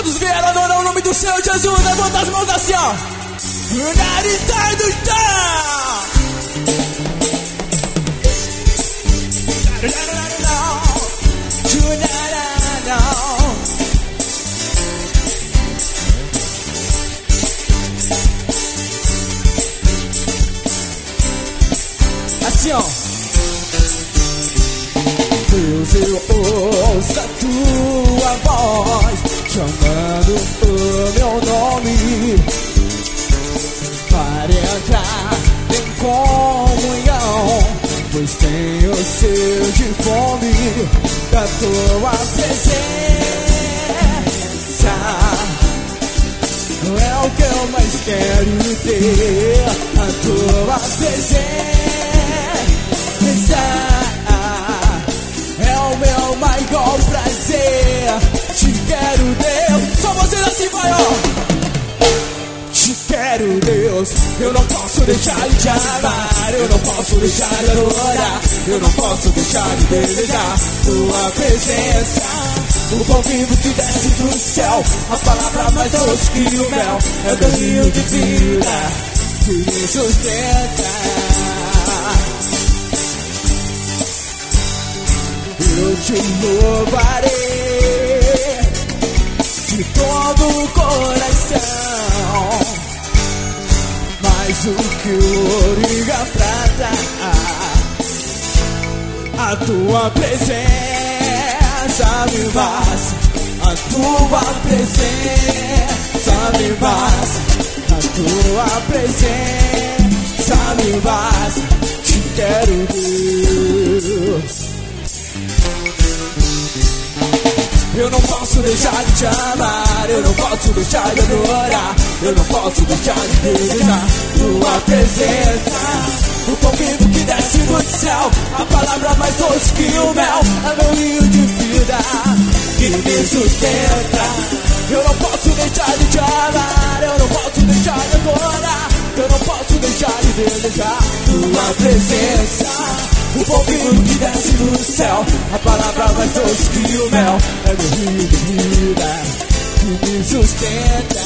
Todos vieram adorar o nome do Senhor Jesus. Levanta as mãos assim, ó. Assim, ó. Deus, eu ouço a tua voz chamando o meu nome para entrar em comunhão, pois tenho sede de fome da tua presença. É o que eu mais quero ter, a tua presença. É o meu maior prazer. Te quero, Deus. Só vocês assim, vai, ó. Te quero, Deus. Eu não posso deixar de te amar. Eu não posso deixar de adorar. Eu não posso deixar de desejar tua presença. O pão vivo que desce do céu, a palavra mais doce que o mel. É o caminho de vida que me sustenta. Eu te louvarei de todo o coração, mais do que o ouro e a prata. A tua presença me basta, a tua presença me basta, a tua presença me basta. Te quero, Deus. Eu não posso deixar de te amar, eu não posso deixar de adorar, eu não posso deixar de desejar tua presença. O pão vivo que desce do céu, a palavra mais doce que o mel. É meu rio de vida que me sustenta. Eu não posso deixar de te amar, eu não posso deixar de adorar, eu não posso deixar de desejar tua presença. O pão vivo que desce do céu, a palavra mais doce que o mel. É meu rio de vida que me sustenta.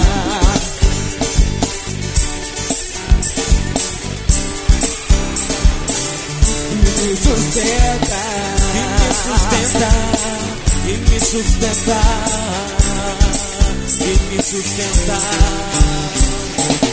Que me sustenta. Que me sustenta. Que me sustenta. Que me sustenta.